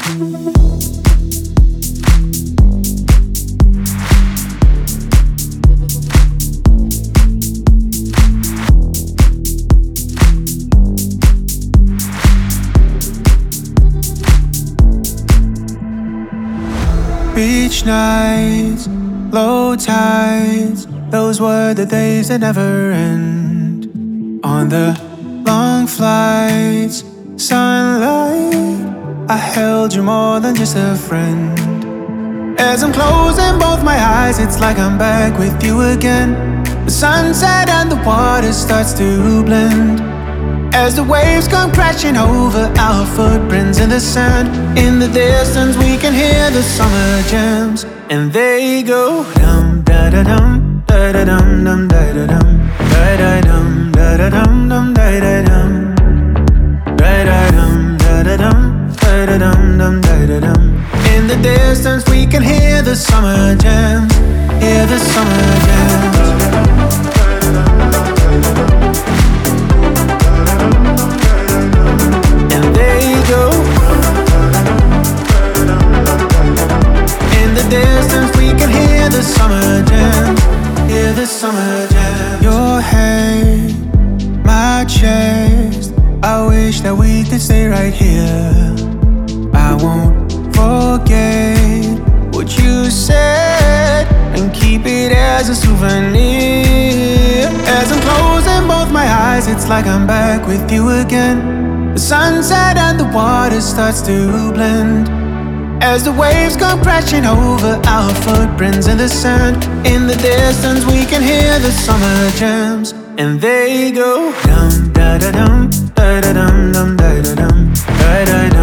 Beach nights, low tides, those were the days that never end. On the long flights, sunlight, I held you more than just a friend. As I'm closing both my eyes, it's like I'm back with you again. The sunset and the water starts to blend. As the waves come crashing over our footprints in the sand. In the distance we can hear the summer jams, and they go dum da da dum da da dum dum da da dum da da dum da da dum dum da da dum da da dum da da dum da da dum dum da da dum. In the distance we can hear the summer jams, hear the summer jams. Distance we can hear the summer jam, hear the summer jam. Your head, my chest, I wish that we could stay right here. I won't forget what you said and keep it as a souvenir. As I'm closing both my eyes, it's like I'm back with you again. The sunset and the water starts to blend. As the waves come crashing over our footprints in the sand. In the distance we can hear the summer jams, and they go dum da da dum da da dum dum da da dum da da dum.